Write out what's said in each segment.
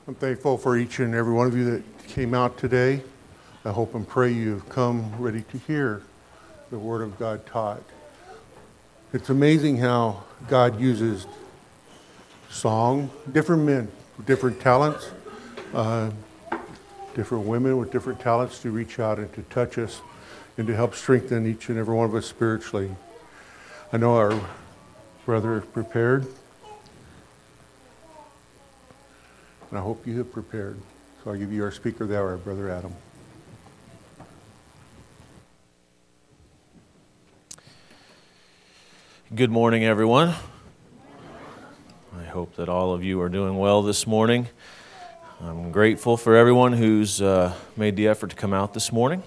I'm thankful for each and every one of you that came out today. I hope and pray you've come ready to hear the Word of God taught. It's amazing how God uses song, different men with different talents, different women with different talents to reach out and to touch us and to help strengthen each and every one of us spiritually. I know our brother is prepared. And I hope you have prepared. So I'll give you our speaker of the hour, Brother Adam. Good morning, everyone. I hope that all of you are doing well this morning. I'm grateful for everyone who's made the effort to come out this morning.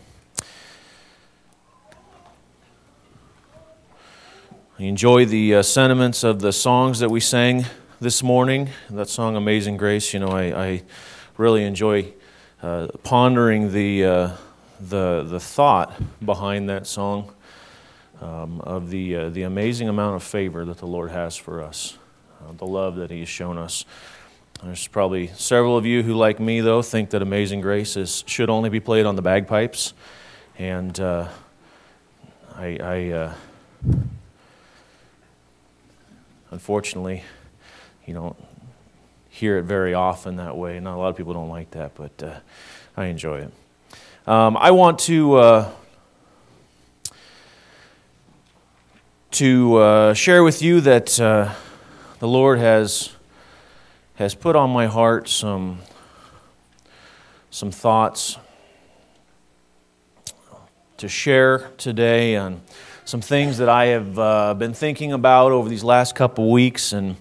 I enjoy the sentiments of the songs that we sang this morning. That song, Amazing Grace, I really enjoy pondering the thought behind that song of the amazing amount of favor that the Lord has for us, the love that He has shown us. There's probably several of you who, like me, though, think that Amazing Grace should only be played on the bagpipes, and unfortunately, you don't hear it very often that way. Not a lot of people don't like that, but I enjoy it. I want to share with you that the Lord has put on my heart some thoughts to share today on some things that I have been thinking about over these last couple weeks, and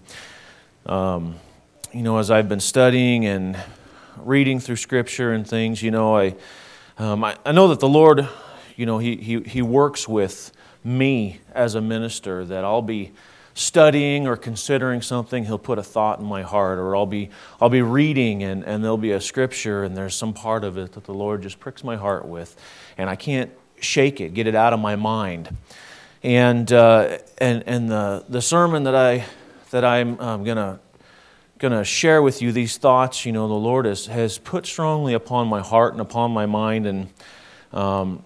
as I've been studying and reading through Scripture and things, I know that the Lord, He works with me as a minister, that I'll be studying or considering something, He'll put a thought in my heart, or I'll be reading and there'll be a Scripture and there's some part of it that the Lord just pricks my heart with, and I can't shake it, get it out of my mind. And the sermon that I'm gonna share with you, these thoughts, the Lord has put strongly upon my heart and upon my mind, and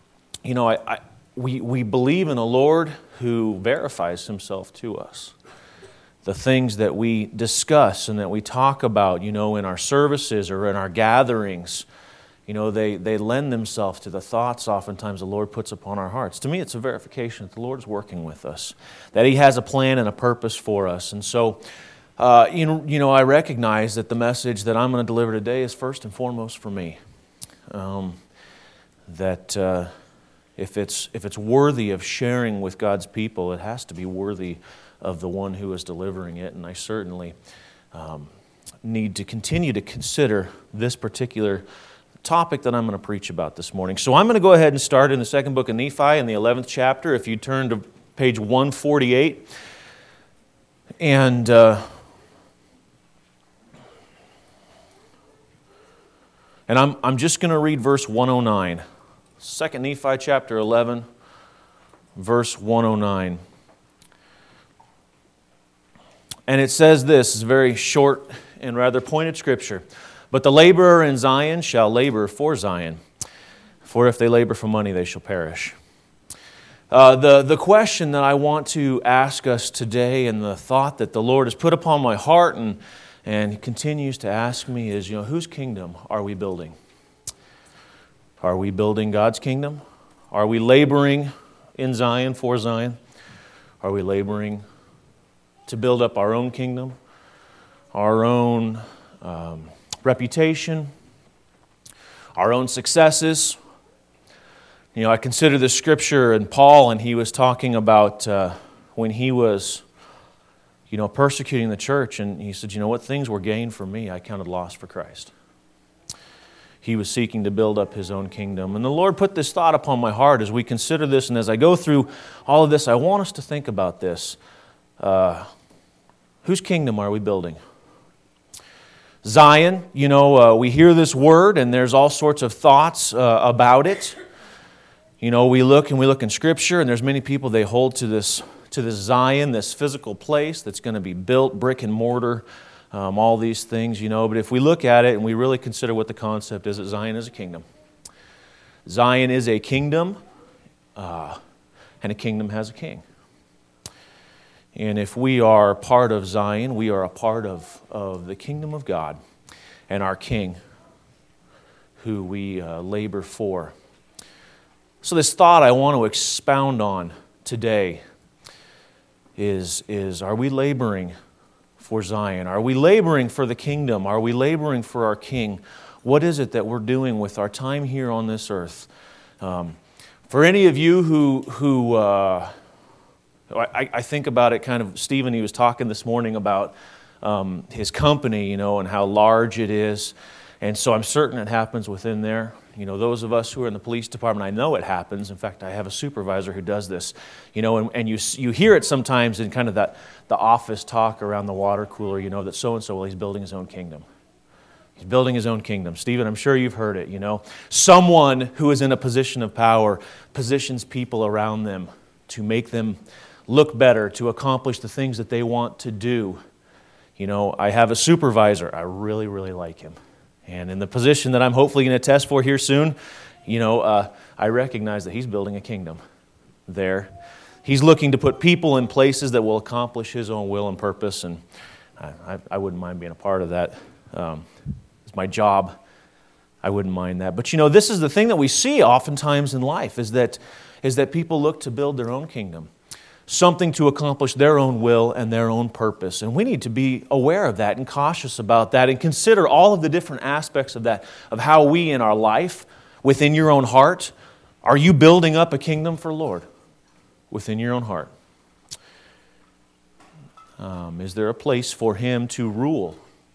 we believe in a Lord who verifies Himself to us. The things that we discuss and that we talk about, in our services or in our gatherings, they lend themselves to the thoughts oftentimes the Lord puts upon our hearts. To me, it's a verification that the Lord is working with us, that He has a plan and a purpose for us. And so, I recognize that the message that I'm going to deliver today is first and foremost for me. That if it's worthy of sharing with God's people, it has to be worthy of the one who is delivering it. And I certainly need to continue to consider this particular topic that I'm going to preach about this morning. So I'm going to go ahead and start in the second book of Nephi in the 11th chapter. If you turn to page 148, and I'm just going to read verse 109. 2 Nephi chapter 11, verse 109. And it says this, it's a very short and rather pointed scripture. But the laborer in Zion shall labor for Zion, for if they labor for money, they shall perish. The question that I want to ask us today, and the thought that the Lord has put upon my heart and continues to ask me is, whose kingdom are we building? Are we building God's kingdom? Are we laboring in Zion for Zion? Are we laboring to build up our own kingdom, our own reputation, our own successes? I consider this scripture in Paul, and he was talking about when he was, persecuting the church, and he said, what things were gained for me, I counted loss for Christ. He was seeking to build up his own kingdom. And the Lord put this thought upon my heart as we consider this, and as I go through all of this, I want us to think about this. Whose kingdom are we building? Zion, we hear this word, and there's all sorts of thoughts about it. We look in Scripture, and there's many people, they hold to this Zion, this physical place that's going to be built, brick and mortar, all these things, but if we look at it and we really consider what the concept is, that Zion is a kingdom. Zion is a kingdom, and a kingdom has a king. And if we are part of Zion, we are a part of the kingdom of God and our King, who we labor for. So this thought I want to expound on today is are we laboring for Zion? Are we laboring for the kingdom? Are we laboring for our King? What is it that we're doing with our time here on this earth? For any of you who I think about it kind of, Stephen, he was talking this morning about his company, and how large it is. And so I'm certain it happens within there. Those of us who are in the police department, I know it happens. In fact, I have a supervisor who does this. And you hear it sometimes in kind of the office talk around the water cooler, that so-and-so, well, he's building his own kingdom. He's building his own kingdom. Stephen, I'm sure you've heard it, Someone who is in a position of power positions people around them to make them look better, to accomplish the things that they want to do. I have a supervisor. I really, really like him. And in the position that I'm hopefully going to test for here soon, I recognize that he's building a kingdom there. He's looking to put people in places that will accomplish his own will and purpose, and I wouldn't mind being a part of that. It's my job. I wouldn't mind that. But this is the thing that we see oftentimes in life, is that people look to build their own kingdom, something to accomplish their own will and their own purpose. And we need to be aware of that and cautious about that and consider all of the different aspects of that, of how we in our life, within your own heart, are you building up a kingdom for Lord within your own heart? Is there a place for Him to rule?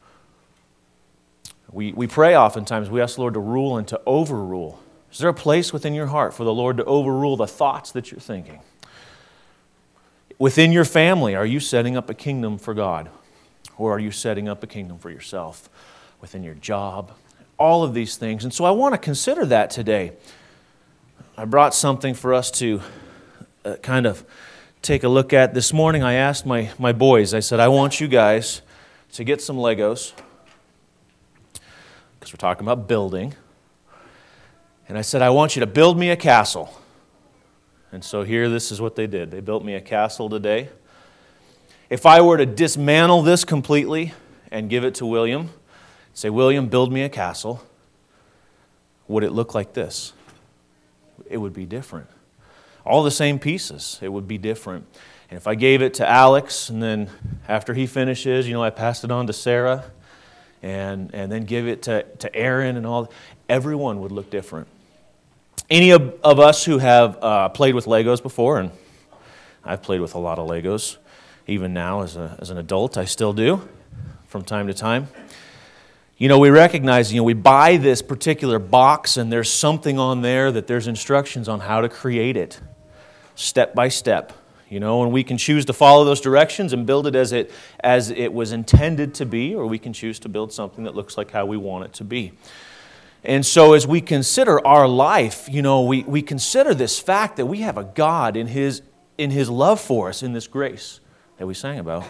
We pray oftentimes, we ask the Lord to rule and to overrule. Is there a place within your heart for the Lord to overrule the thoughts that you're thinking? Within your family, are you setting up a kingdom for God? Or are you setting up a kingdom for yourself? Within your job? All of these things. And so I want to consider that today. I brought something for us to kind of take a look at. This morning I asked my boys, I said, I want you guys to get some Legos, because we're talking about building. And I said, I want you to build me a castle. And so here, this is what they did. They built me a castle today. If I were to dismantle this completely and give it to William, say, William, build me a castle, would it look like this? It would be different. All the same pieces, it would be different. And if I gave it to Alex, and then after he finishes, I passed it on to Sarah, and then give it to Aaron and all, everyone would look different. Any of us who have played with Legos before, and I've played with a lot of Legos, even now as an adult, I still do from time to time. We recognize, we buy this particular box, and there's something on there that there's instructions on how to create it, step by step. And we can choose to follow those directions and build it as it was intended to be, or we can choose to build something that looks like how we want it to be. And so as we consider our life, we consider this fact that we have a God in His love for us, in this grace that we sang about,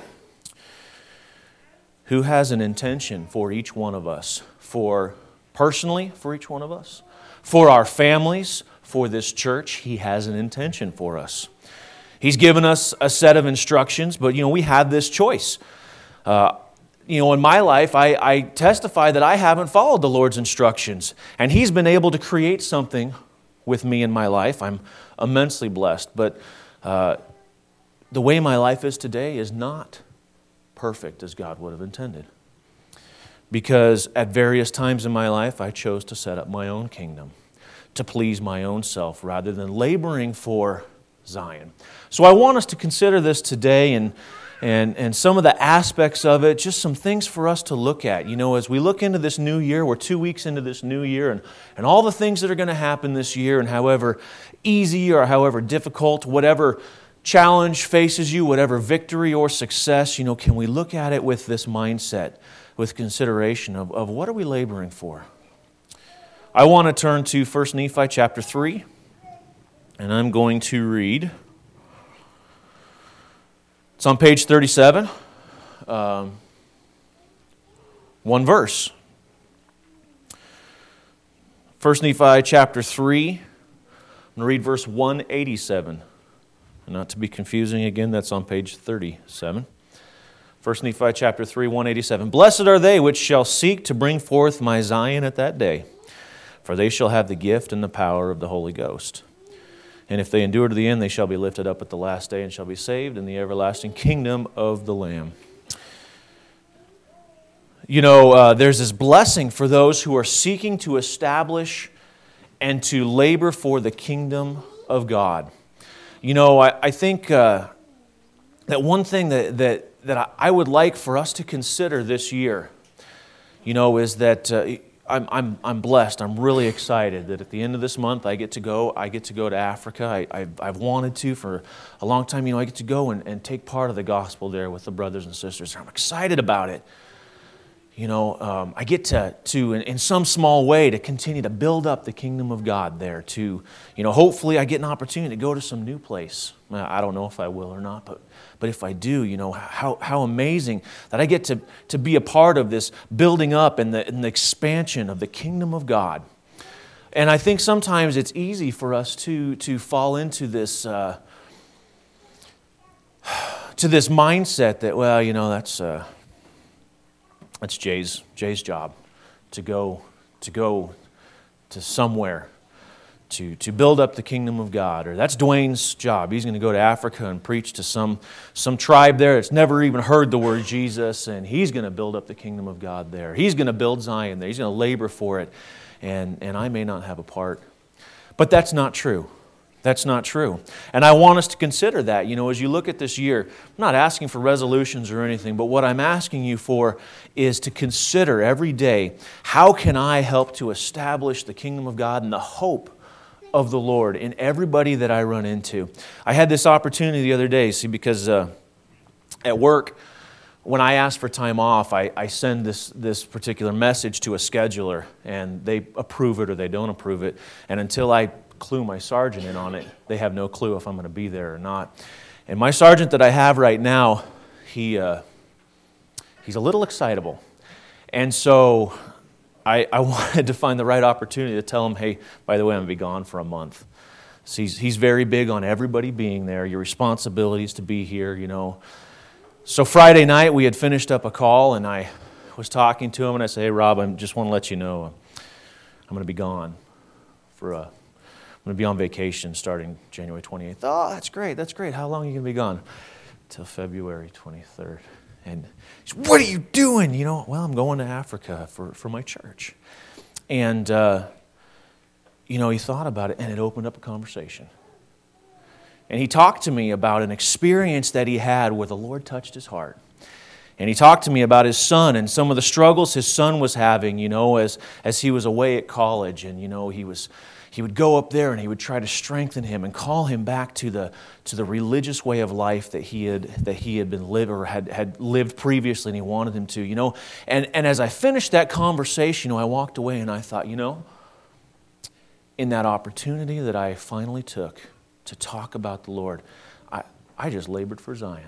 who has an intention for each one of us, personally for each one of us, for our families, for this church. He has an intention for us. He's given us a set of instructions, but we have this choice. In my life, I testify that I haven't followed the Lord's instructions, and He's been able to create something with me in my life. I'm immensely blessed, but the way my life is today is not perfect as God would have intended, because at various times in my life, I chose to set up my own kingdom, to please my own self, rather than laboring for Zion. So I want us to consider this today, and some of the aspects of it, just some things for us to look at. As we look into this new year, we're 2 weeks into this new year, and all the things that are going to happen this year, and however easy or however difficult, whatever challenge faces you, whatever victory or success, can we look at it with this mindset, with consideration of what are we laboring for? I want to turn to 1 Nephi chapter 3, and I'm going to read. It's on page 37. One verse. 1 Nephi chapter 3. I'm going to read verse 187. Not to be confusing again, that's on page 37. 1 Nephi chapter 3, 187. Blessed are they which shall seek to bring forth my Zion at that day, for they shall have the gift and the power of the Holy Ghost. And if they endure to the end, they shall be lifted up at the last day and shall be saved in the everlasting kingdom of the Lamb. You know, there's this blessing for those who are seeking to establish and to labor for the kingdom of God. You know, I think that one thing that I would like for us to consider this year, you know, is that I'm blessed. I'm really excited that at the end of this month I get to go to Africa. I've wanted to for a long time. You know, I get to go and take part of the gospel there with the brothers and sisters. I'm excited about it. You know, I get to in some small way to continue to build up the kingdom of God there. To, you know, hopefully I get an opportunity to go to some new place. I don't know if I will or not, but if I do, you know, how amazing that I get to be a part of this building up and the expansion of the kingdom of God. And I think sometimes it's easy for us to fall into this to this mindset that, well, you know, that's Jay's job to go to somewhere to build up the kingdom of God. Or that's Dwayne's job. He's going to go to Africa and preach to some tribe there that's never even heard the word Jesus, and he's going to build up the kingdom of God there. He's going to build Zion there. He's going to labor for it, and I may not have a part. But that's not true. That's not true. And I want us to consider that, you know, as you look at this year. I'm not asking for resolutions or anything, but what I'm asking you for is to consider every day, how can I help to establish the kingdom of God and the hope of the Lord in everybody that I run into. I had this opportunity the other day, see, because at work, when I ask for time off, I send this particular message to a scheduler, and they approve it or they don't approve it. And until I clue my sergeant in on it, they have no clue if I'm going to be there or not. And my sergeant that I have right now, he's a little excitable. And so I wanted to find the right opportunity to tell him, hey, by the way, I'm going to be gone for a month. So he's very big on everybody being there. Your responsibility is to be here, you know. So Friday night, we had finished up a call, and I was talking to him, and I said, hey, Rob, I just want to let you know I'm going to be gone I'm going to be on vacation starting January 28th. Oh, that's great. How long are you going to be gone? Till February 23rd. And he said, what are you doing? You know, well, I'm going to Africa for my church. And, you know, he thought about it, and it opened up a conversation. And he talked to me about an experience that he had where the Lord touched his heart. And he talked to me about his son and some of the struggles his son was having, you know, as he was away at college. And, you know, he would go up there and he would try to strengthen him and call him back to the religious way of life that he had been lived or had lived previously, and he wanted him to, you know. And as I finished that conversation, you know, I walked away and I thought, you know, in that opportunity that I finally took to talk about the Lord, I just labored for Zion.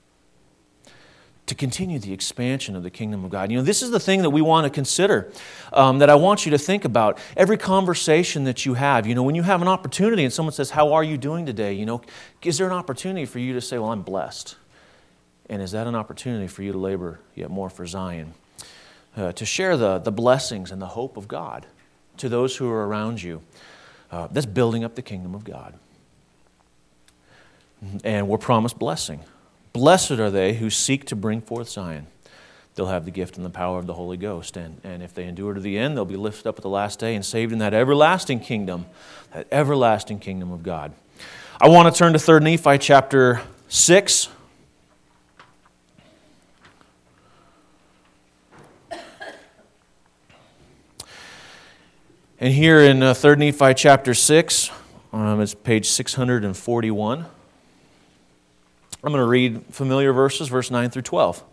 To continue the expansion of the kingdom of God. You know, this is the thing that we want to consider, that I want you to think about. Every conversation that you have, you know, when you have an opportunity and someone says, how are you doing today? You know, is there an opportunity for you to say, well, I'm blessed? And is that an opportunity for you to labor yet more for Zion? To share the blessings and the hope of God to those who are around you. That's building up the kingdom of God. And we're promised blessing. Blessed are they who seek to bring forth Zion. They'll have the gift and the power of the Holy Ghost. And if they endure to the end, they'll be lifted up at the last day and saved in that everlasting kingdom of God. I want to turn to 3 Nephi chapter 6. And here in 3 Nephi chapter 6, it's page 641. I'm going to read familiar verses, verse 9 through 12.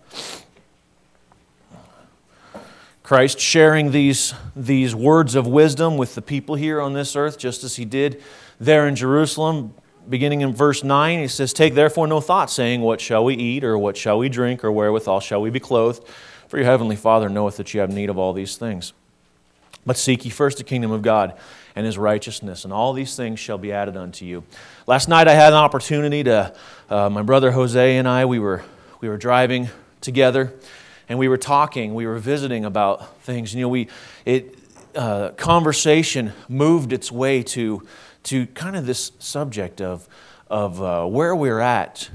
Christ sharing these words of wisdom with the people here on this earth, just as he did there in Jerusalem, beginning in verse 9, he says, "Take therefore no thought, saying, What shall we eat, or what shall we drink, or wherewithal shall we be clothed? For your heavenly Father knoweth that you have need of all these things. But seek ye first the kingdom of God and His righteousness, and all these things shall be added unto you." Last night I had an opportunity to, my brother Jose and I, we were driving together, and we were talking, we were visiting about things. Conversation moved its way to kind of this subject of where we're at,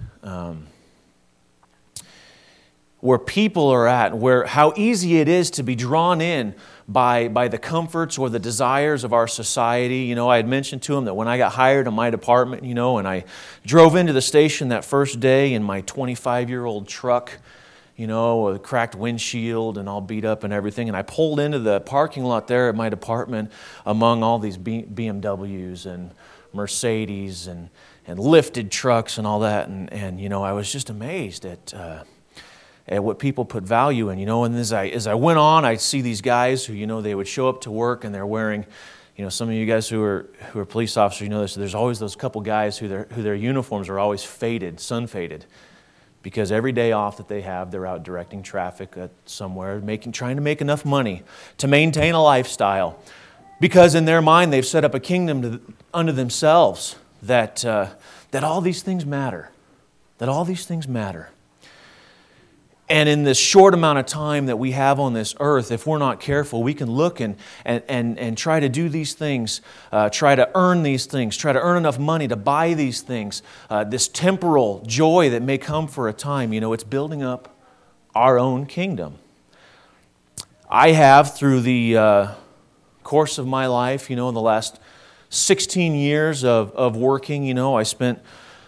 where people are at, how easy it is to be drawn in by the comforts or the desires of our society. I had mentioned to him that when I got hired in my department, and I drove into the station that first day in my 25-year-old truck, with a cracked windshield and all beat up and everything. And I pulled into the parking lot there at my department among all these BMWs and Mercedes and lifted trucks and all that. And I was just amazed at what people put value in. And as I went on, I'd see these guys who, they would show up to work and they're wearing, some of you guys who are police officers, this. There's always those couple guys who their uniforms are always faded, sun faded. Because every day off that they have, they're out directing traffic somewhere, trying to make enough money to maintain a lifestyle. Because in their mind, they've set up a kingdom unto themselves that all these things matter. That all these things matter. And in this short amount of time that we have on this earth, if we're not careful, we can look and try to do these things, try to earn these things, try to earn enough money to buy these things, this temporal joy that may come for a time. It's building up our own kingdom. I have, through the course of my life, in the last 16 years of working, I spent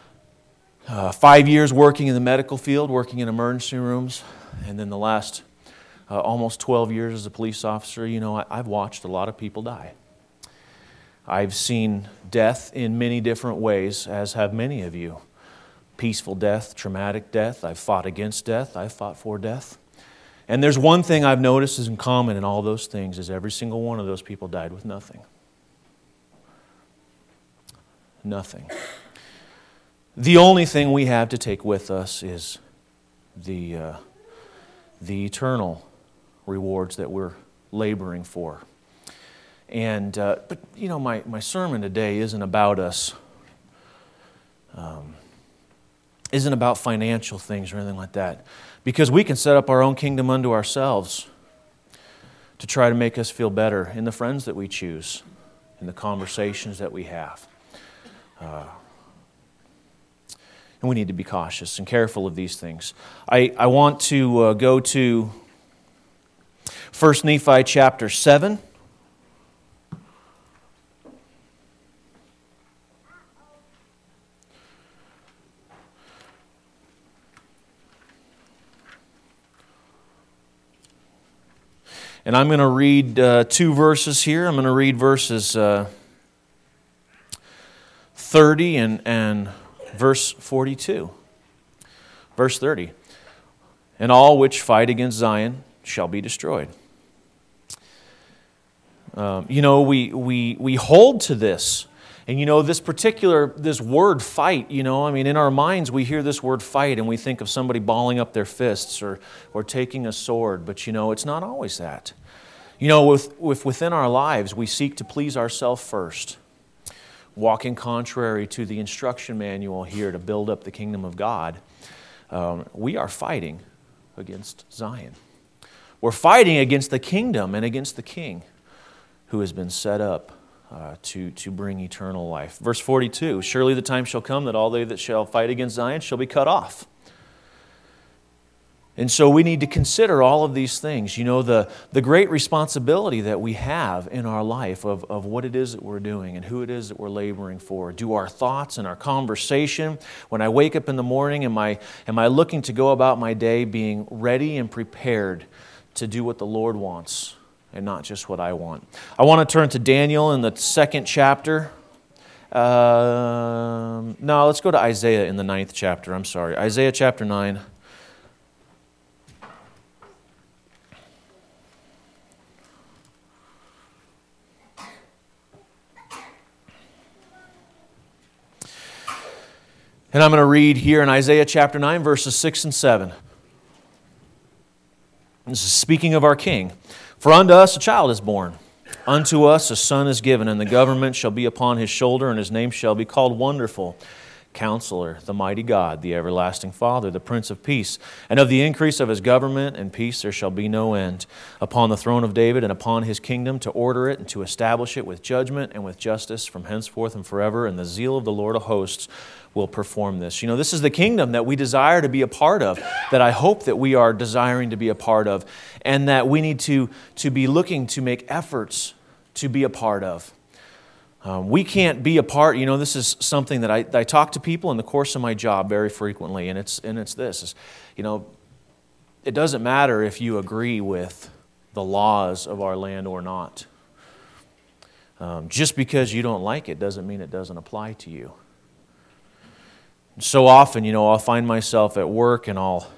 5 years working in the medical field, working in emergency rooms, and then the last almost 12 years as a police officer, I've watched a lot of people die. I've seen death in many different ways, as have many of you. Peaceful death, traumatic death. I've fought against death. I've fought for death. And there's one thing I've noticed is in common in all those things is every single one of those people died with nothing. Nothing. The only thing we have to take with us is the eternal rewards that we're laboring for. And but my sermon today isn't about us. Isn't about financial things or anything like that, because we can set up our own kingdom unto ourselves to try to make us feel better in the friends that we choose, in the conversations that we have. And we need to be cautious and careful of these things. I want to go to 1 Nephi chapter 7. And I'm going to read 2 verses here. I'm going to read verses 30 and verse 42. Verse 30. "And all which fight against Zion shall be destroyed." We hold to this. And this word fight, in our minds we hear this word fight and we think of somebody balling up their fists or taking a sword. But it's not always that. Within our lives we seek to please ourselves first, walking contrary to the instruction manual here to build up the kingdom of God. We are fighting against Zion. We're fighting against the kingdom and against the king who has been set up to bring eternal life. Verse 42, "Surely the time shall come that all they that shall fight against Zion shall be cut off." And so we need to consider all of these things. The great responsibility that we have in our life of what it is that we're doing and who it is that we're laboring for. Do our thoughts and our conversation, when I wake up in the morning, am I looking to go about my day being ready and prepared to do what the Lord wants and not just what I want? I want to turn to Daniel in the 2nd chapter. No, let's go to Isaiah in the 9th chapter. I'm sorry. Isaiah chapter 9. And I'm going to read here in Isaiah chapter 9, verses 6 and 7. This is speaking of our King. For unto us a child is born, unto us a son is given, and the government shall be upon his shoulder, and his name shall be called Wonderful, Counselor, the Mighty God, the Everlasting Father, the Prince of Peace. And of the increase of his government and peace there shall be no end, upon the throne of David and upon his kingdom, to order it and to establish it with judgment and with justice from henceforth and forever. And the zeal of the Lord of hosts will perform this. You know, this is the kingdom that we desire to be a part of, that I hope that we are desiring to be a part of, and that we need to be looking to make efforts to be a part of. We can't be a part, you know, this is something that I talk to people in the course of my job very frequently, and it's this, you know, it doesn't matter if you agree with the laws of our land or not. Just because you don't like it doesn't mean it doesn't apply to you. So often, you know, I'll find myself at work and I'll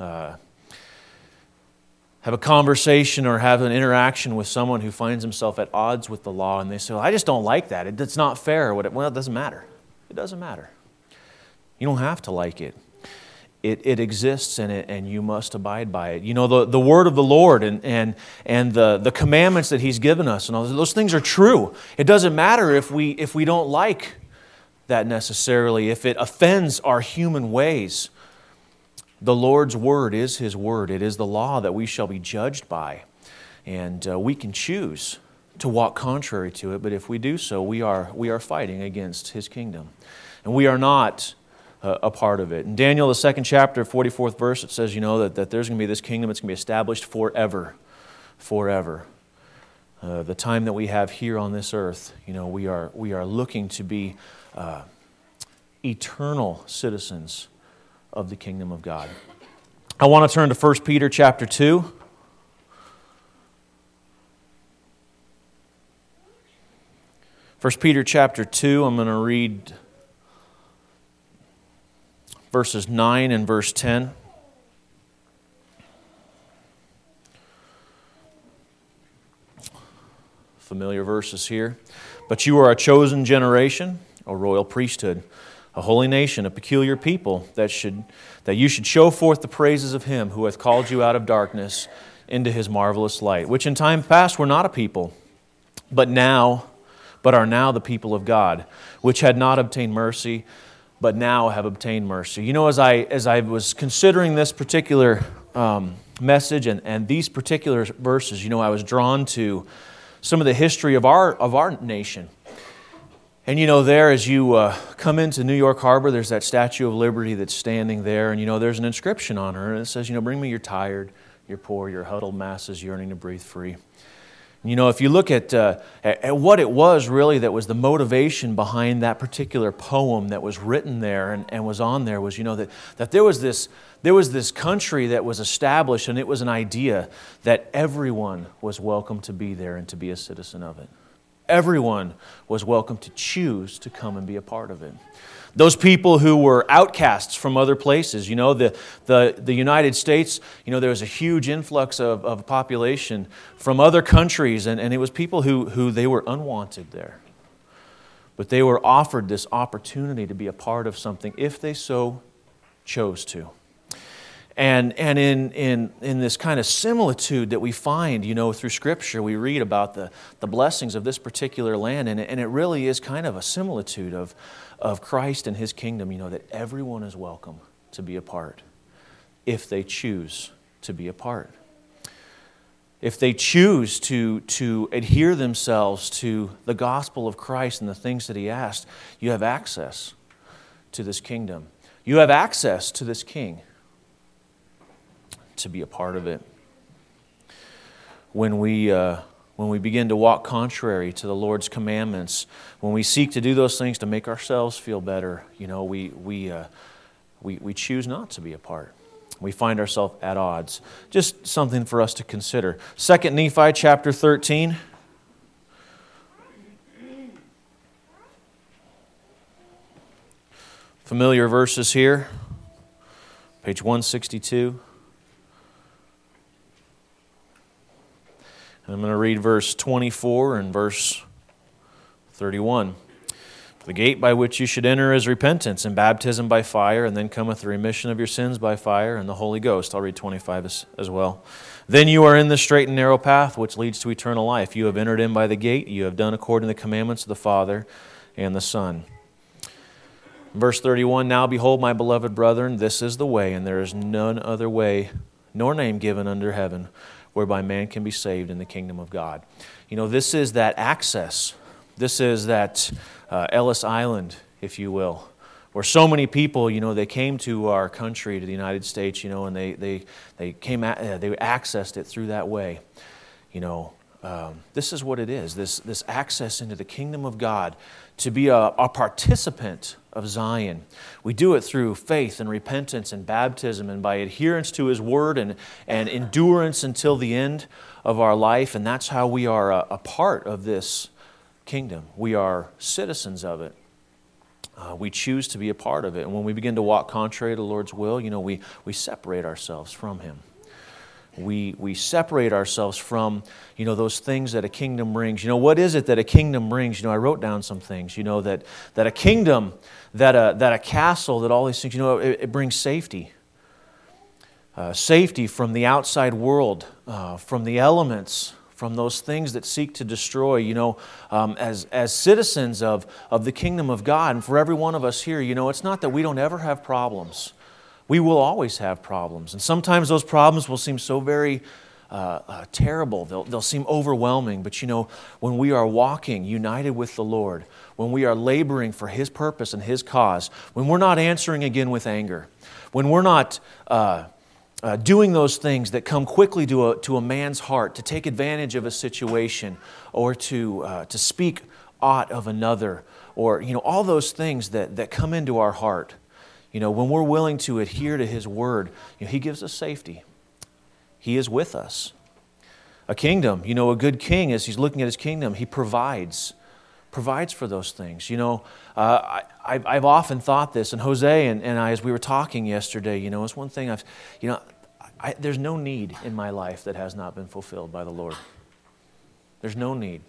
have a conversation or have an interaction with someone who finds himself at odds with the law, and they say, well, I just don't like that. It's not fair. Well, it doesn't matter. It doesn't matter. You don't have to like it. It exists, and you must abide by it. You know, the word of the Lord and the commandments that He's given us, and all those things are true. It doesn't matter if we don't like that necessarily, if it offends our human ways. The Lord's word is His word. It is the law that we shall be judged by. And we can choose to walk contrary to it, but if we do so, we are fighting against His kingdom. And we are not a part of it. In Daniel, the 2nd chapter, 44th verse, it says, you know, that there's going to be this kingdom, it's going to be established forever. Forever. The time that we have here on this earth, you know, we are looking to be eternal citizens of the kingdom of God. I want to turn to 1 Peter chapter 2. First Peter chapter 2, I'm going to read verses 9 and verse 10. Familiar verses here. But you are a chosen generation, a royal priesthood, a holy nation, a peculiar people, that you should show forth the praises of Him who hath called you out of darkness into His marvelous light, which in time past were not a people, but are now the people of God, which had not obtained mercy, but now have obtained mercy. You know, as I was considering this particular message and these particular verses, you know, I was drawn to some of the history of our nation. And you know, there as you come into New York Harbor, there's that Statue of Liberty that's standing there, and you know, there's an inscription on her, and it says, you know, bring me your tired, your poor, your huddled masses yearning to breathe free. And, you know, if you look at what it was really that was the motivation behind that particular poem that was written there and was on there was, you know, that there was this country that was established, and it was an idea that everyone was welcome to be there and to be a citizen of it. Everyone was welcome to choose to come and be a part of it. Those people who were outcasts from other places, you know, the United States, you know, there was a huge influx of population from other countries, and it was people who they were unwanted there. But they were offered this opportunity to be a part of something if they so chose to. And in this kind of similitude that we find, you know, through Scripture, we read about the blessings of this particular land, and it really is kind of a similitude of Christ and His kingdom, you know, that everyone is welcome to be a part if they choose to be a part. If they choose to adhere themselves to the gospel of Christ and the things that He asked, you have access to this kingdom. You have access to this King to be a part of it. When we begin to walk contrary to the Lord's commandments, when we seek to do those things to make ourselves feel better, you know, we choose not to be a part. We find ourselves at odds. Just something for us to consider. 2 Nephi chapter 13. Familiar verses here. Page 162. And I'm going to read verse 24 and verse 31. The gate by which you should enter is repentance and baptism by fire, and then cometh the remission of your sins by fire and the Holy Ghost. I'll read 25 as well. Then you are in the straight and narrow path which leads to eternal life. You have entered in by the gate. You have done according to the commandments of the Father and the Son. Verse 31, Now behold, my beloved brethren, this is the way, and there is none other way, nor name given under heaven, whereby man can be saved in the kingdom of God. You know, this is that access. This is that Ellis Island, if you will, where so many people, you know, they came to our country, to the United States, you know, and they accessed it through that way. You know, this is what it is, this access into the kingdom of God, to be a participant of Zion. We do it through faith and repentance and baptism and by adherence to His Word and endurance until the end of our life, and that's how we are a part of this kingdom. We are citizens of it. We choose to be a part of it. And when we begin to walk contrary to the Lord's will, you know, we separate ourselves from Him. We separate ourselves from, you know, those things that a kingdom brings. You know, what is it that a kingdom brings? You know, I wrote down some things, you know, that a kingdom, that a castle, that all these things, you know, it brings safety. Safety from the outside world, from the elements, from those things that seek to destroy, you know, as citizens of the kingdom of God. And for every one of us here, you know, it's not that we don't ever have problems. We will always have problems. And sometimes those problems will seem so very terrible. They'll seem overwhelming. But, you know, when we are walking united with the Lord, when we are laboring for His purpose and His cause, when we're not answering again with anger, when we're not doing those things that come quickly to a man's heart, to take advantage of a situation, or to speak aught of another, or, you know, all those things that come into our heart. You know, when we're willing to adhere to His Word, you know, He gives us safety. He is with us. A kingdom, you know, a good king, as he's looking at his kingdom, he provides for those things. You know, I've often thought this, and Jose and I, as we were talking yesterday, you know, it's one thing there's no need in my life that has not been fulfilled by the Lord. There's no need.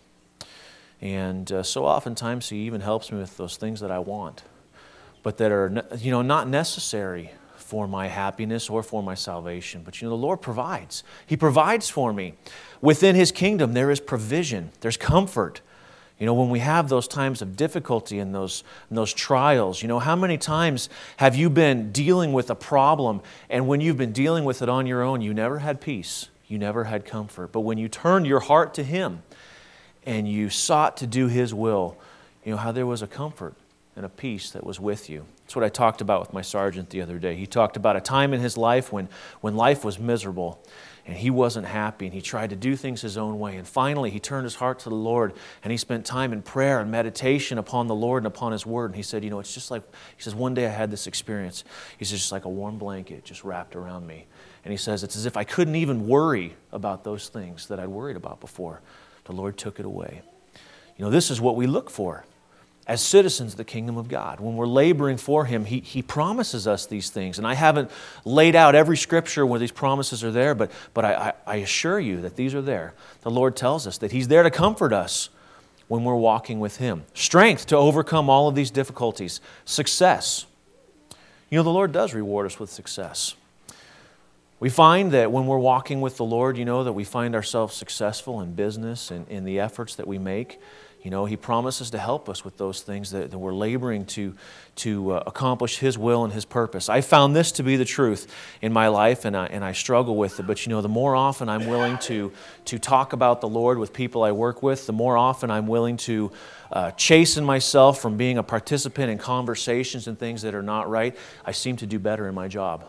And so oftentimes He even helps me with those things that I want, but that are, you know, not necessary for my happiness or for my salvation. But, you know, the Lord provides. He provides for me. Within His kingdom, there is provision. There's comfort. You know, when we have those times of difficulty and those trials, you know, how many times have you been dealing with a problem, and when you've been dealing with it on your own, you never had peace, you never had comfort. But when you turned your heart to Him and you sought to do His will, you know, how there was a comfort and a peace that was with you. That's what I talked about with my sergeant the other day. He talked about a time in his life when life was miserable and he wasn't happy and he tried to do things his own way. And finally, he turned his heart to the Lord and he spent time in prayer and meditation upon the Lord and upon His Word. And he said, you know, it's just like, he says, one day I had this experience. He says, just like a warm blanket just wrapped around me. And he says, it's as if I couldn't even worry about those things that I'd worried about before. The Lord took it away. You know, this is what we look for as citizens of the kingdom of God. When we're laboring for Him, He promises us these things. And I haven't laid out every scripture where these promises are there, but I assure you that these are there. The Lord tells us that He's there to comfort us when we're walking with Him. Strength to overcome all of these difficulties. Success. You know, the Lord does reward us with success. We find that when we're walking with the Lord, you know, that we find ourselves successful in business and in the efforts that we make. You know, He promises to help us with those things that we're laboring to accomplish His will and His purpose. I found this to be the truth in my life, and I struggle with it. But, you know, the more often I'm willing to talk about the Lord with people I work with, the more often I'm willing to chasten myself from being a participant in conversations and things that are not right, I seem to do better in my job.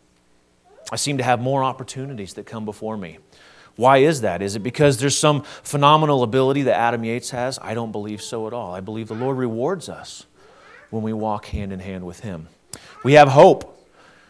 I seem to have more opportunities that come before me. Why is that? Is it because there's some phenomenal ability that Adam Yates has? I don't believe so at all. I believe the Lord rewards us when we walk hand in hand with Him. We have hope.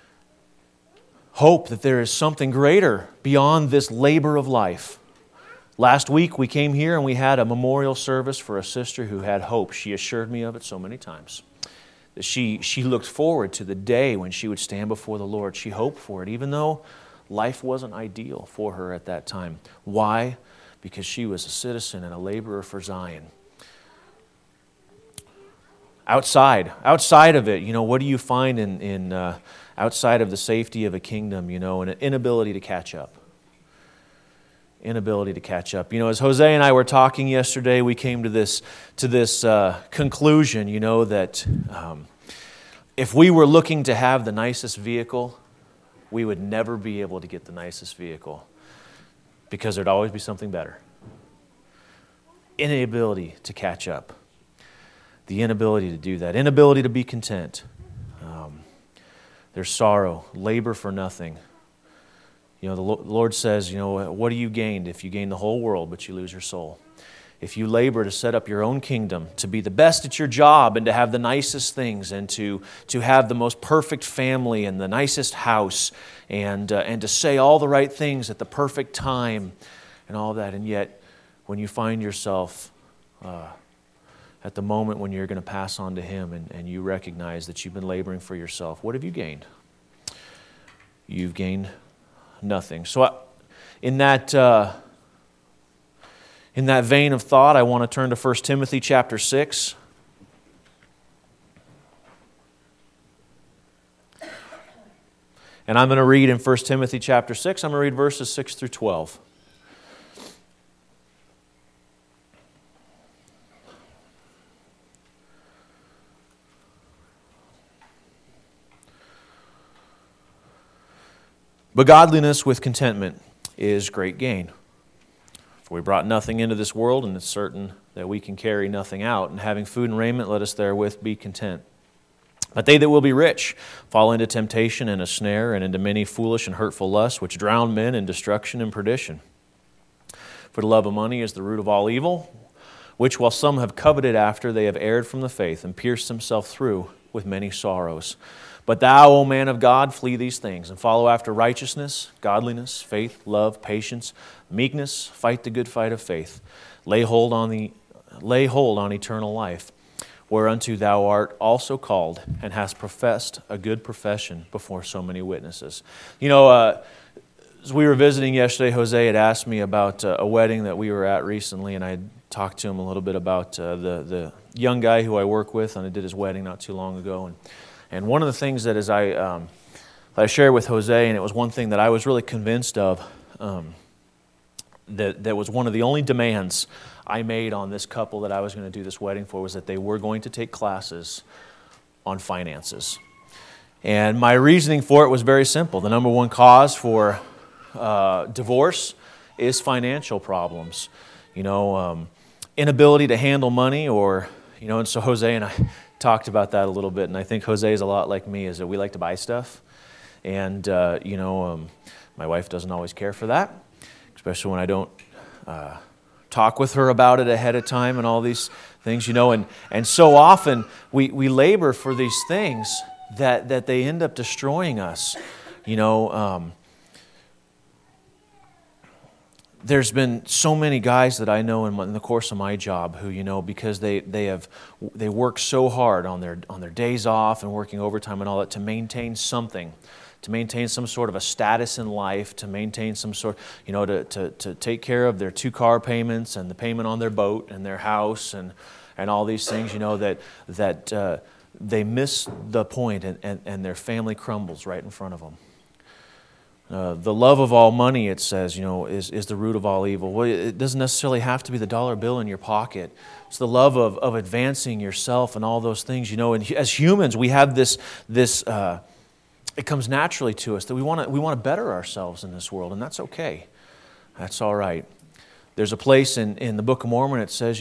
Hope that there is something greater beyond this labor of life. Last week we came here and we had a memorial service for a sister who had hope. She assured me of it so many times. That she looked forward to the day when she would stand before the Lord. She hoped for it, even though life wasn't ideal for her at that time. Why? Because she was a citizen and a laborer for Zion. Outside of it, what do you find in outside of the safety of a kingdom, and an inability to catch up? Inability to catch up. As Jose and I were talking yesterday, we came to this conclusion, that if we were looking to have the nicest vehicle, we would never be able to get the nicest vehicle because there'd always be something better. Inability to catch up. The inability to do that. Inability to be content. There's sorrow, labor for nothing. The Lord says, what do you gain if you gain the whole world but you lose your soul? If you labor to set up your own kingdom, to be the best at your job and to have the nicest things and to have the most perfect family and the nicest house and to say all the right things at the perfect time and all that, and yet when you find yourself at the moment when you're going to pass on to Him and you recognize that you've been laboring for yourself, what have you gained? You've gained nothing. So in that vein of thought, I want to turn to 1 Timothy chapter 6. And I'm going to read in 1 Timothy chapter 6, I'm going to read verses 6 through 12. But godliness with contentment is great gain. For we brought nothing into this world, and it's certain that we can carry nothing out. And having food and raiment, let us therewith be content. But they that will be rich fall into temptation and a snare, and into many foolish and hurtful lusts, which drown men in destruction and perdition. For the love of money is the root of all evil, which while some have coveted after, they have erred from the faith, and pierced themselves through with many sorrows. But thou, O man of God, flee these things, and follow after righteousness, godliness, faith, love, patience, meekness, fight the good fight of faith. Lay hold on eternal life, whereunto thou art also called, and hast professed a good profession before so many witnesses. As we were visiting yesterday, Jose had asked me about a wedding that we were at recently, and I had talked to him a little bit about the young guy who I work with, and I did his wedding not too long ago. And one of the things that I shared with Jose, and it was one thing that I was really convinced of, that was one of the only demands I made on this couple that I was going to do this wedding for, was that they were going to take classes on finances. And my reasoning for it was very simple. The number one cause for divorce is financial problems. Inability to handle money, and so Jose and I talked about that a little bit, and I think Jose is a lot like me, is that we like to buy stuff, and my wife doesn't always care for that, especially when I don't talk with her about it ahead of time and all these things, and so often we labor for these things that they end up destroying us. There's been so many guys that I know in the course of my job who, because they work so hard on their days off and working overtime and all that to maintain something, to maintain some sort of a status in life, to maintain some sort, to take care of their 2 car payments and the payment on their boat and their house and all these things, that they miss the point and their family crumbles right in front of them. The love of all money, it says, is the root of all evil. Well, it doesn't necessarily have to be the dollar bill in your pocket. It's the love of advancing yourself and all those things, And as humans, we have this. It comes naturally to us that we want to better ourselves in this world, and that's okay. That's all right. There's a place in the Book of Mormon. It says,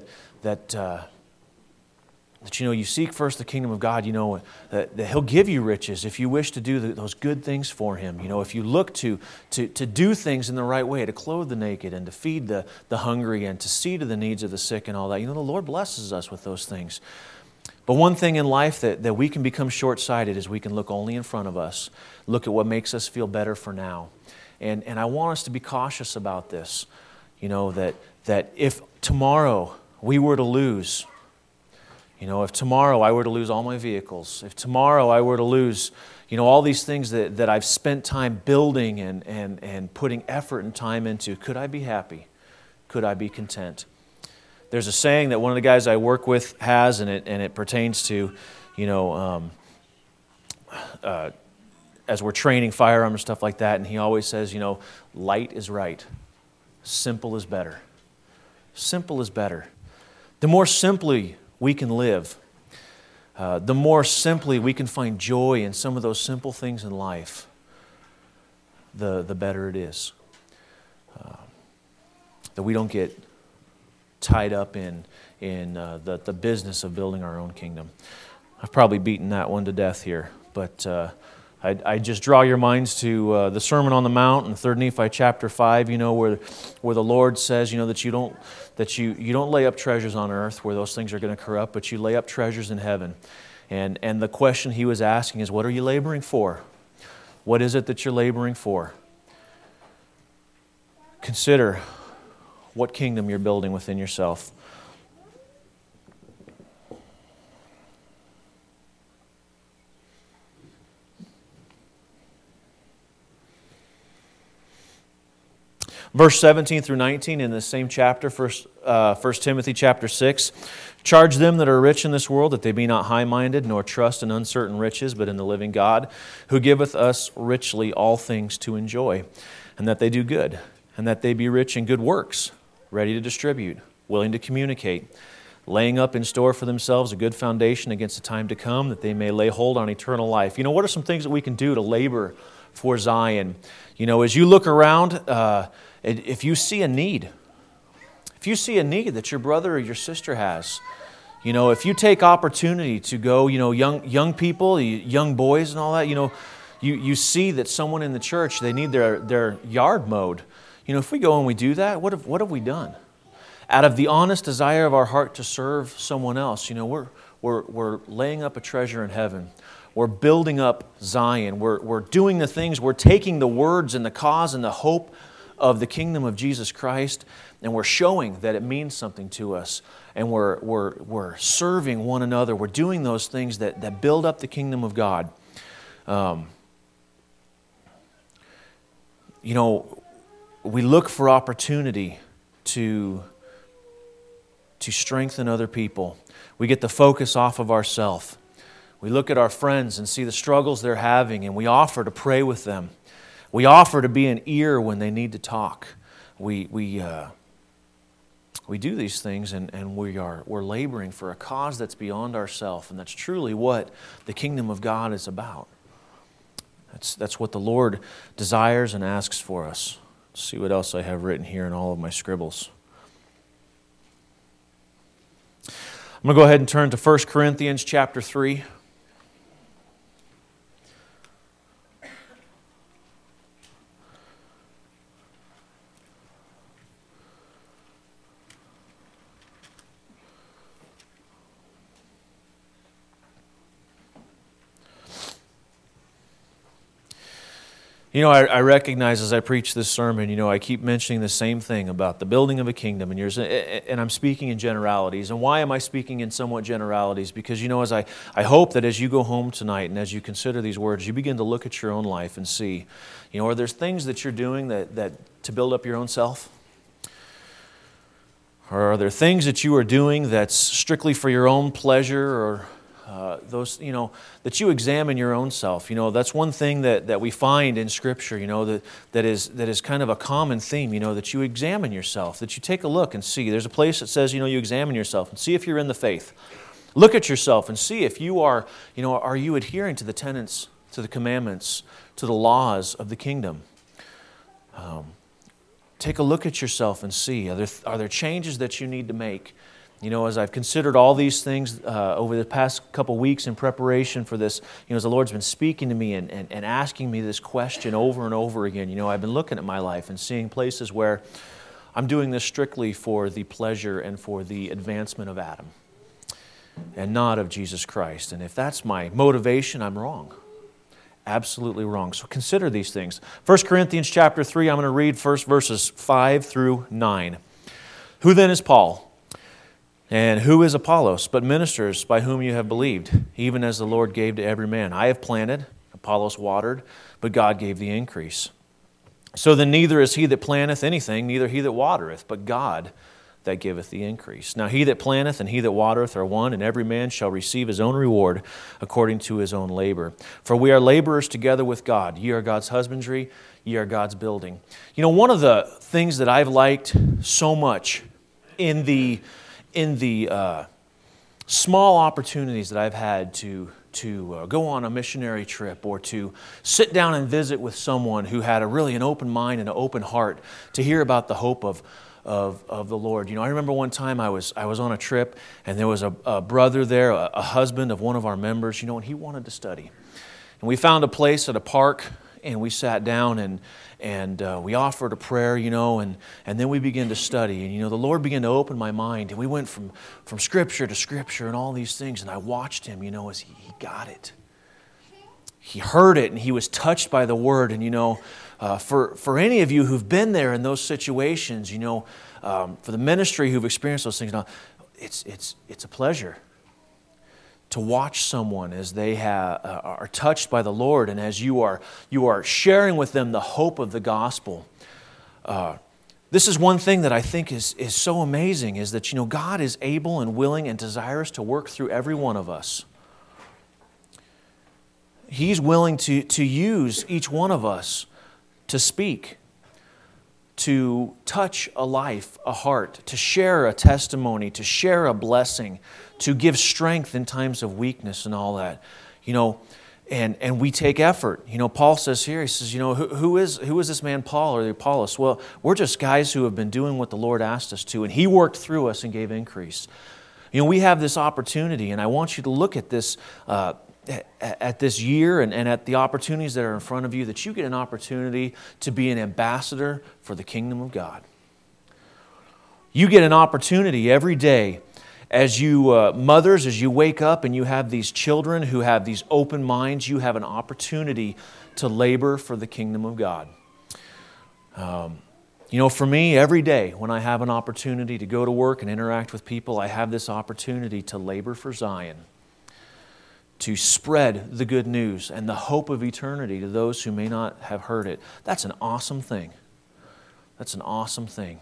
that you seek first the kingdom of God, that He'll give you riches if you wish to do those good things for Him. If you look to do things in the right way, to clothe the naked and to feed the hungry and to see to the needs of the sick and all that. The Lord blesses us with those things. But one thing in life that we can become short-sighted is we can look only in front of us, look at what makes us feel better for now. And I want us to be cautious about this, that if tomorrow we were to lose, if tomorrow I were to lose all my vehicles, if tomorrow I were to lose, all these things that I've spent time building and putting effort and time into, could I be happy? Could I be content? There's a saying that one of the guys I work with has, and it pertains to, as we're training firearms and stuff like that, and he always says, light is right, simple is better. Simple is better. The more simply we can live, the more simply we can find joy in some of those simple things in life, the better it is. That we don't get tied up in the business of building our own kingdom. I've probably beaten that one to death here, but I just draw your minds to the Sermon on the Mount in 3 Nephi chapter 5, where the Lord says, that you don't lay up treasures on earth where those things are going to corrupt, but you lay up treasures in heaven. And the question he was asking is, what are you laboring for? What is it that you're laboring for? Consider what kingdom you're building within yourself. Verse 17 through 19 in the same chapter, 1 Timothy chapter 6. Charge them that are rich in this world that they be not high-minded, nor trust in uncertain riches, but in the living God, who giveth us richly all things to enjoy, and that they do good, and that they be rich in good works, ready to distribute, willing to communicate, laying up in store for themselves a good foundation against the time to come, that they may lay hold on eternal life. What are some things that we can do to labor for Zion? As you look around, if you see a need, that your brother or your sister has, if you take opportunity to go, young people, young boys and all that, you see that someone in the church, they need their yard mowed. If we go and we do that, what have we done? Out of the honest desire of our heart to serve someone else, we're laying up a treasure in heaven. We're building up Zion. We're doing the things. We're taking the words and the cause and the hope of the kingdom of Jesus Christ, and we're showing that it means something to us. And we're serving one another. We're doing those things that build up the kingdom of God. We look for opportunity to strengthen other people. We get the focus off of ourselves. We look at our friends and see the struggles they're having, and we offer to pray with them. We offer to be an ear when they need to talk. We do these things, and we're laboring for a cause that's beyond ourselves, and that's truly what the kingdom of God is about. That's what the Lord desires and asks for us. Let's see what else I have written here in all of my scribbles. I'm going to go ahead and turn to 1 Corinthians chapter 3. I recognize as I preach this sermon, I keep mentioning the same thing about the building of a kingdom, and I'm speaking in generalities. And why am I speaking in somewhat generalities? Because, as I hope that as you go home tonight and as you consider these words, you begin to look at your own life and see, are there things that you're doing that to build up your own self? Or are there things that you are doing that's strictly for your own pleasure, or that you examine your own self? That's one thing that we find in Scripture, that is kind of a common theme, that you examine yourself, that you take a look and see. There's a place that says, you examine yourself and see if you're in the faith. Look at yourself and see if you are you adhering to the tenets, to the commandments, to the laws of the kingdom. Take a look at yourself and see, are there changes that you need to make? As I've considered all these things over the past couple weeks in preparation for this, as the Lord's been speaking to me and asking me this question over and over again, I've been looking at my life and seeing places where I'm doing this strictly for the pleasure and for the advancement of Adam and not of Jesus Christ. And if that's my motivation, I'm wrong. Absolutely wrong. So consider these things. 1 Corinthians chapter 3, I'm going to read first verses 5 through 9. Who then is Paul? And who is Apollos, but ministers by whom you have believed, even as the Lord gave to every man? I have planted, Apollos watered, but God gave the increase. So then neither is he that planteth anything, neither he that watereth, but God that giveth the increase. Now he that planteth and he that watereth are one, and every man shall receive his own reward according to his own labor. For we are laborers together with God. Ye are God's husbandry, ye are God's building. You know, one of the things that I've liked so much in the small opportunities that I've had to go on a missionary trip or to sit down and visit with someone who had an open mind and an open heart to hear about the hope of the Lord. You know, I remember one time I was on a trip and there was a brother there, a husband of one of our members, you know, and he wanted to study. And we found a place at a park and we sat down and we offered a prayer, you know, and then we began to study. And, you know, the Lord began to open my mind. And we went from Scripture to Scripture and all these things. And I watched him, you know, as he got it. He heard it and he was touched by the Word. And, you know, for any of you who've been there in those situations, you know, for the ministry who've experienced those things, it's a pleasure to watch someone as they are touched by the Lord, and as you are sharing with them the hope of the gospel. This is one thing that I think is so amazing, is that, you know, God is able and willing and desirous to work through every one of us. He's willing to use each one of us to speak, to touch a life, a heart, to share a testimony, to share a blessing, to give strength in times of weakness and all that. You know, and we take effort. You know, Paul says here, he says, you know, who is this man Paul or the Apollos? Well, we're just guys who have been doing what the Lord asked us to, and He worked through us and gave increase. You know, we have this opportunity, and I want you to look at this at this year and at the opportunities that are in front of you, that you get an opportunity to be an ambassador for the kingdom of God. You get an opportunity every day as you mothers, as you wake up and you have these children who have these open minds, you have an opportunity to labor for the kingdom of God. You know, for me, every day when I have an opportunity to go to work and interact with people, I have this opportunity to labor for Zion, to spread the good news and the hope of eternity to those who may not have heard it. That's an awesome thing. That's an awesome thing.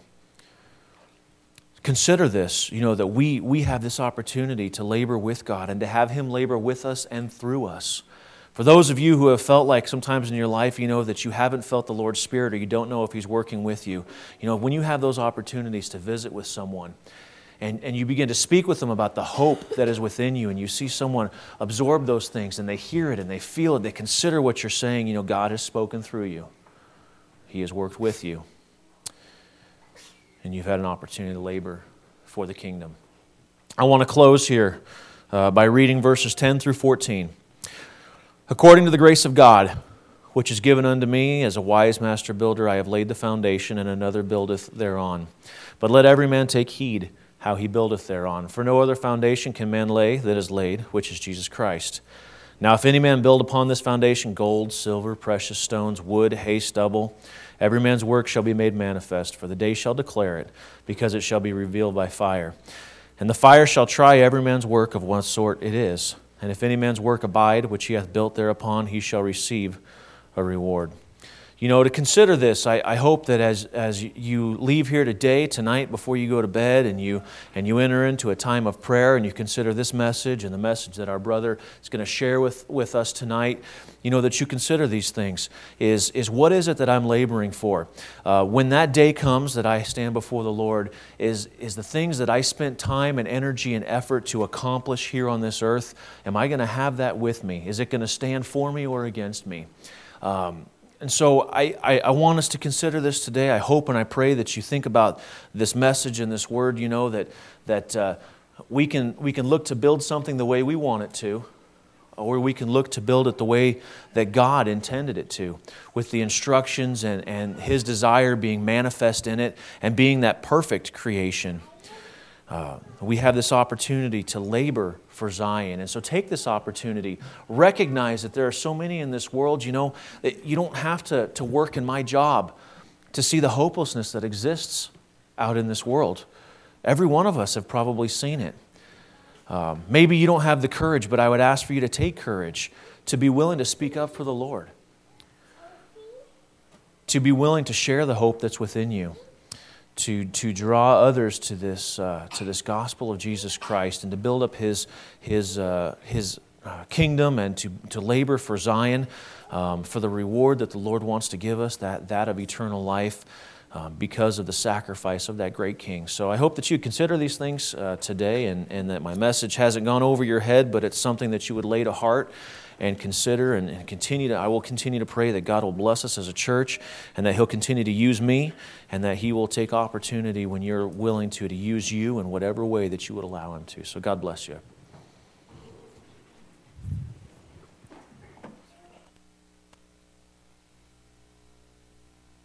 Consider this, you know, that we have this opportunity to labor with God and to have Him labor with us and through us. For those of you who have felt like sometimes in your life, you know, that you haven't felt the Lord's Spirit or you don't know if He's working with you, you know, when you have those opportunities to visit with someone, and you begin to speak with them about the hope that is within you, and you see someone absorb those things, and they hear it, and they feel it, they consider what you're saying, you know, God has spoken through you. He has worked with you. And you've had an opportunity to labor for the kingdom. I want to close here by reading verses 10 through 14. According to the grace of God, which is given unto me as a wise master builder, I have laid the foundation, and another buildeth thereon. But let every man take heed how he buildeth thereon. For no other foundation can man lay that is laid, which is Jesus Christ. Now if any man build upon this foundation gold, silver, precious stones, wood, hay, stubble, every man's work shall be made manifest, for the day shall declare it, because it shall be revealed by fire. And the fire shall try every man's work of what sort it is. And if any man's work abide, which he hath built thereupon, he shall receive a reward. You know, to consider this, I hope that as you leave here today, tonight, before you go to bed, and you enter into a time of prayer, and you consider this message and the message that our brother is going to share with us tonight, you know, that you consider these things. Is what is it that I'm laboring for? When that day comes that I stand before the Lord, is the things that I spent time and energy and effort to accomplish here on this earth, am I going to have that with me? Is it going to stand for me or against me? And so I want us to consider this today. I hope and I pray that you think about this message and this word, you know, that we can look to build something the way we want it to, or we can look to build it the way that God intended it to, with the instructions and His desire being manifest in it and being that perfect creation. We have this opportunity to labor for Zion. And so take this opportunity. Recognize that there are so many in this world, you know, that you don't have to work in my job to see the hopelessness that exists out in this world. Every one of us have probably seen it. Maybe you don't have the courage, but I would ask for you to take courage, to be willing to speak up for the Lord, to be willing to share the hope that's within you, to draw others to this gospel of Jesus Christ and to build up His kingdom and to labor for Zion, for the reward that the Lord wants to give us, that of eternal life, because of the sacrifice of that great King. So I hope that you consider these things today, and that my message hasn't gone over your head, but it's something that you would lay to heart and consider, and continue to. I will continue to pray that God will bless us as a church, and that He'll continue to use me, and that He will take opportunity when you're willing to use you in whatever way that you would allow Him to. So God bless you.